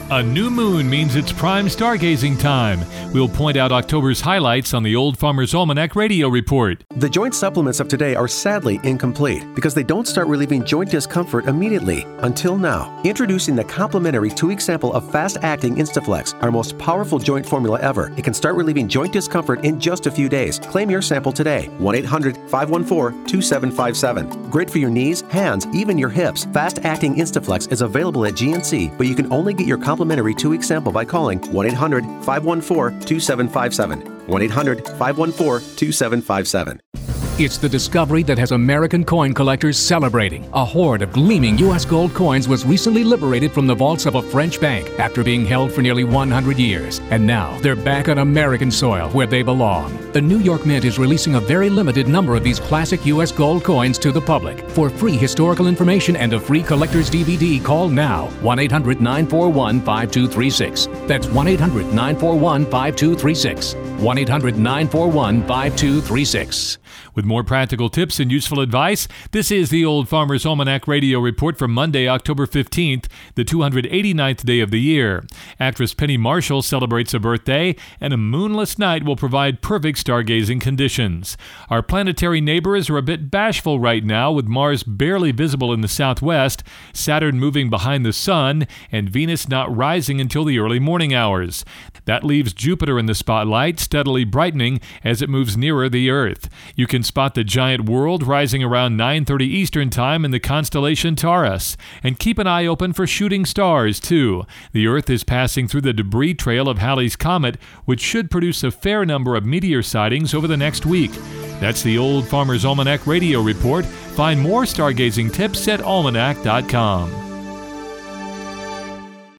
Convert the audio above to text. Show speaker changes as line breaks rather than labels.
A new moon means it's prime stargazing time. We'll point out October's highlights on the Old Farmer's Almanac radio report.
The joint supplements of today are sadly incomplete because they don't start relieving joint discomfort immediately. Until now. Introducing the complimentary 2-week sample of fast-acting Instaflex, our most powerful joint formula ever. It can start relieving joint discomfort in just a few days. Claim your sample today. 1-800-514-2757. Great for your knees, hands, even your hips. Fast-acting Instaflex is available at GNC, but you can only get your complimentary 2-week sample by calling 1-800-514-2757. 1-800-514-2757.
It's the discovery that has American coin collectors celebrating. A hoard of gleaming U.S. gold coins was recently liberated from the vaults of a French bank after being held for nearly 100 years. And now they're back on American soil where they belong. The New York Mint is releasing a very limited number of these classic U.S. gold coins to the public. For free historical information and a free collector's DVD, call now. 1-800-941-5236. That's 1-800-941-5236. 1-800-941-5236. With more practical tips and useful advice, this is the Old Farmer's Almanac radio report for Monday, October 15th, the 289th day of the year. Actress Penny Marshall celebrates a birthday, and a moonless night will provide perfect stargazing conditions. Our planetary neighbors are a bit bashful right now, with Mars barely visible in the southwest, Saturn moving behind the Sun, and Venus not rising until the early morning hours. That leaves Jupiter in the spotlight, steadily brightening as it moves nearer the Earth. You can spot the giant world rising around 9:30 Eastern Time in the constellation Taurus. And keep an eye open for shooting stars, too. The Earth is passing through the debris trail of Halley's Comet, which should produce a fair number of meteor sightings over the next week. That's the Old Farmer's Almanac radio report. Find more stargazing tips at almanac.com.